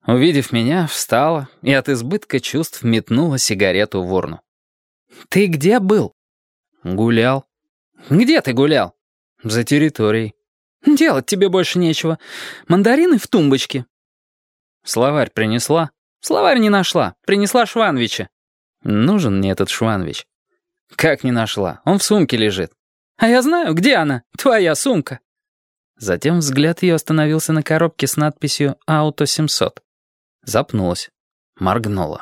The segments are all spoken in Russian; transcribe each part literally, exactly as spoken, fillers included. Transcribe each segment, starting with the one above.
Увидев меня, встала и от избытка чувств метнула сигарету в урну. «Ты где был?» «Гулял». «Где ты гулял?» «За территорией». «Делать тебе больше нечего. Мандарины в тумбочке». «Словарь принесла?» «Словарь не нашла. Принесла Шванвича». «Нужен мне этот Шванвич». «Как не нашла? Он в сумке лежит». «А я знаю, где она, твоя сумка». Затем взгляд ее остановился на коробке с надписью «Ауто семьсот». Запнулась. Моргнула.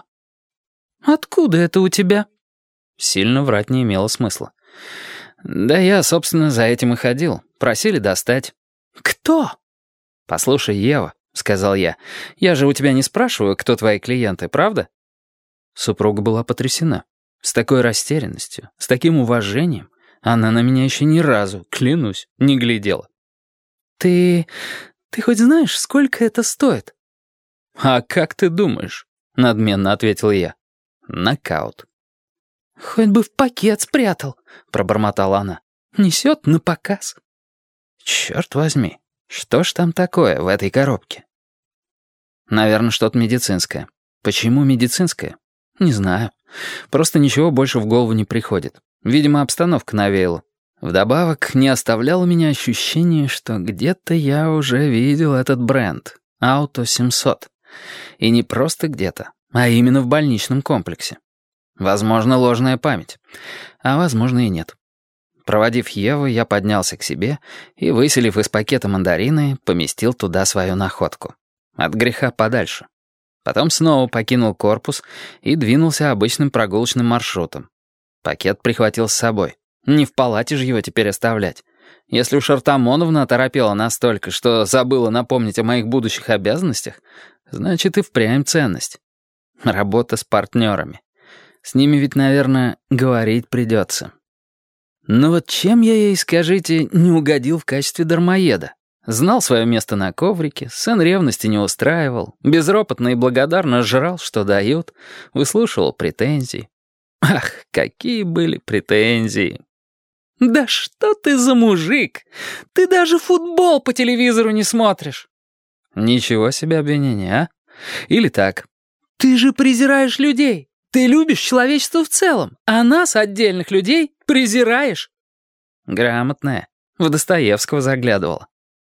«Откуда это у тебя?» Сильно врать не имело смысла. «Да я, собственно, за этим и ходил. Просили достать». «Кто?» «Послушай, Ева», — сказал я, — «я же у тебя не спрашиваю, кто твои клиенты, правда?» Супруга была потрясена. С такой растерянностью, с таким уважением она на меня еще ни разу, клянусь, не глядела. «Ты... ты хоть знаешь, сколько это стоит?» «А как ты думаешь?» — надменно ответил я. «Нокаут». «Хоть бы в пакет спрятал», — пробормотала она. «Несет на показ». «Черт возьми, что ж там такое в этой коробке?» «Наверное, что-то медицинское». «Почему медицинское?» «Не знаю. Просто ничего больше в голову не приходит. Видимо, обстановка навеяла. Вдобавок, не оставляло меня ощущение, что где-то я уже видел этот бренд «Ауто семьсот». И не просто где-то, а именно в больничном комплексе. Возможно, ложная память, а возможно и нет. Проводив Еву, я поднялся к себе и, выселив из пакета мандарины, поместил туда свою находку. От греха подальше. Потом снова покинул корпус и двинулся обычным прогулочным маршрутом. Пакет прихватил с собой. Не в палате же его теперь оставлять. Если уж Артамоновна оторопела настолько, что забыла напомнить о моих будущих обязанностях, значит и впрямь ценность. Работа с партнерами. С ними ведь, наверное, говорить придется. Но вот чем я ей, скажите, не угодил в качестве дармоеда? Знал свое место на коврике, сын ревности не устраивал, безропотно и благодарно жрал, что дают, выслушивал претензии. Ах, какие были претензии! «Да что ты за мужик? Ты даже футбол по телевизору не смотришь». Ничего себе обвинение, а? Или так. «Ты же презираешь людей. Ты любишь человечество в целом, а нас, отдельных людей, презираешь». Грамотная. В Достоевского заглядывала.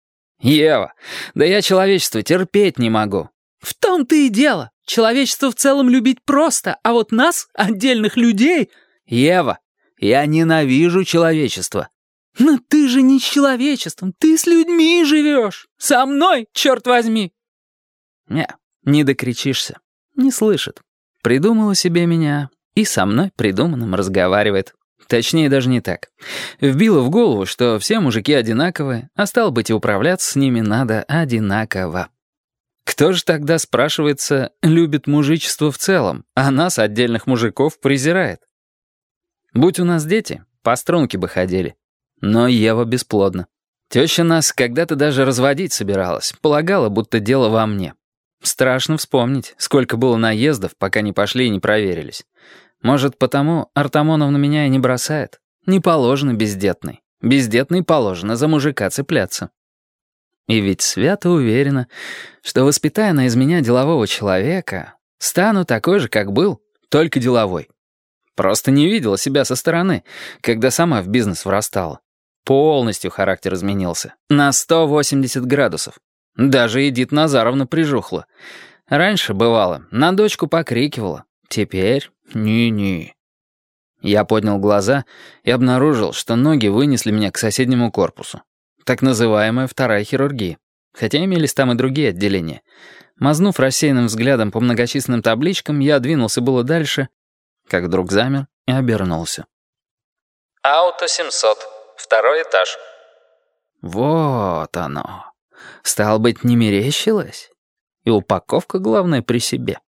«Ева, да я человечество терпеть не могу». «В том-то и дело. Человечество в целом любить просто, а вот нас, отдельных людей...» «Ева, я ненавижу человечество». «Но ты же не с человечеством, ты с людьми живешь. Со мной, черт возьми». Не, не докричишься. Не слышит. Придумала себе меня и со мной придуманным разговаривает. Точнее, даже не так. Вбила в голову, что все мужики одинаковые, а стало быть, и управляться с ними надо одинаково. Кто же тогда, спрашивается, любит мужичество в целом, а нас, отдельных мужиков, презирает? Будь у нас дети, по струнке бы ходили. Но Ева бесплодна. Теща нас когда-то даже разводить собиралась, полагала, будто дело во мне. Страшно вспомнить, сколько было наездов, пока не пошли и не проверились. Может, потому Артамоновна меня и не бросает? Не положено бездетной. Бездетной положено за мужика цепляться. И ведь свято уверена, что, воспитая она из меня делового человека, стану такой же, как был, только деловой. Просто не видела себя со стороны, когда сама в бизнес врастала. Полностью характер изменился. На сто восемьдесят градусов. Даже Эдит Назаровна прижухла. Раньше, бывало, на дочку покрикивала. Теперь ни-ни. Я поднял глаза и обнаружил, что ноги вынесли меня к соседнему корпусу. Так называемая вторая хирургия. Хотя имелись там и другие отделения. Мазнув рассеянным взглядом по многочисленным табличкам, я двинулся было дальше, как вдруг замер и обернулся. «Ауто семьсот. Второй этаж». Вот оно. Стало быть, не мерещилось? И упаковка, главное, при себе.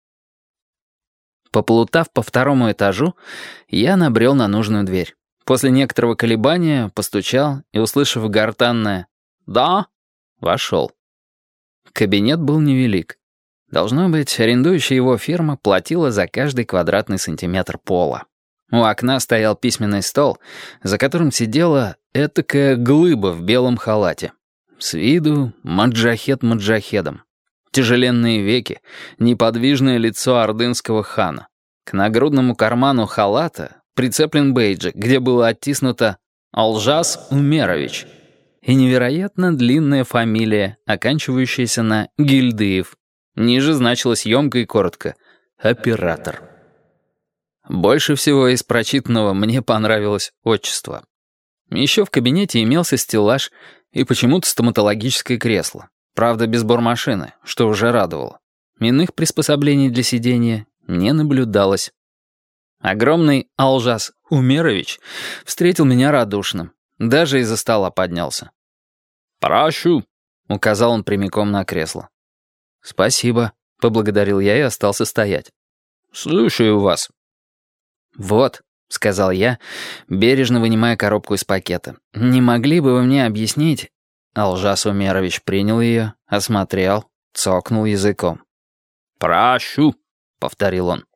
Поплутав по второму этажу, я набрел на нужную дверь. После некоторого колебания постучал и, услышав гортанное «Да», вошел. Кабинет был невелик. Должно быть, арендующая его фирма платила за каждый квадратный сантиметр пола. У окна стоял письменный стол, за которым сидела этакая глыба в белом халате. С виду маджахед маджахедом. Тяжеленные веки, неподвижное лицо ордынского хана. К нагрудному карману халата прицеплен бейджик, где было оттиснуто «Алжас Умерович» и невероятно длинная фамилия, оканчивающаяся на Гильдыев. Ниже значилось емко и коротко «Оператор». Больше всего из прочитанного мне понравилось отчество. Еще в кабинете имелся стеллаж и почему-то стоматологическое кресло. Правда, без бормашины, что уже радовало. Иных приспособлений для сидения не наблюдалось. Огромный Алжас Умерович встретил меня радушно. Даже из-за стола поднялся. «Прощу», — указал он прямиком на кресло. «Спасибо», — поблагодарил я и остался стоять. «Слушаю вас». «Вот», — сказал я, бережно вынимая коробку из пакета. «Не могли бы вы мне объяснить...» Алжас Умерович принял ее, осмотрел, цокнул языком. «Прощу», — повторил он.